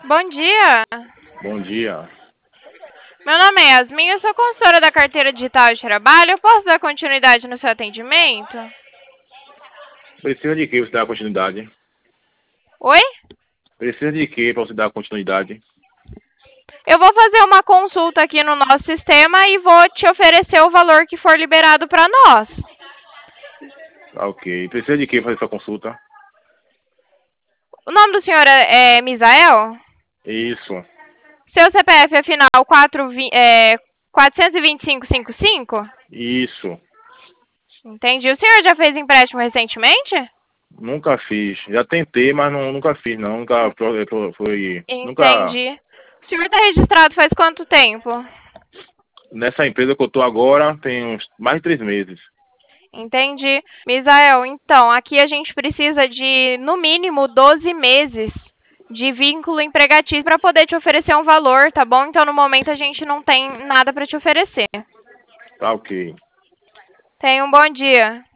Bom dia. Bom dia. Meu nome é Yasmin, eu sou consultora da carteira digital de trabalho. Eu posso dar continuidade no seu atendimento? Precisa de que você dar continuidade? Oi? Precisa de que para você dar continuidade? Eu vou fazer uma consulta aqui no nosso sistema e vou te oferecer o valor que for liberado para nós. Tá, ok. Precisa de que fazer essa consulta? O nome do senhor é Misael? Isso. Seu CPF é final 42555? Isso. Entendi. O senhor já fez empréstimo recentemente? Nunca fiz. Já tentei, mas nunca fiz, não. Nunca foi. Nunca. Entendi. O senhor está registrado faz quanto tempo? Nessa empresa que eu tô agora, tem uns mais de 3 meses. Entendi. Misael, então, aqui a gente precisa de, no mínimo, 12 meses de vínculo empregatício para poder te oferecer um valor, tá bom? Então, no momento, a gente não tem nada para te oferecer. Tá, ok. Tenha um bom dia.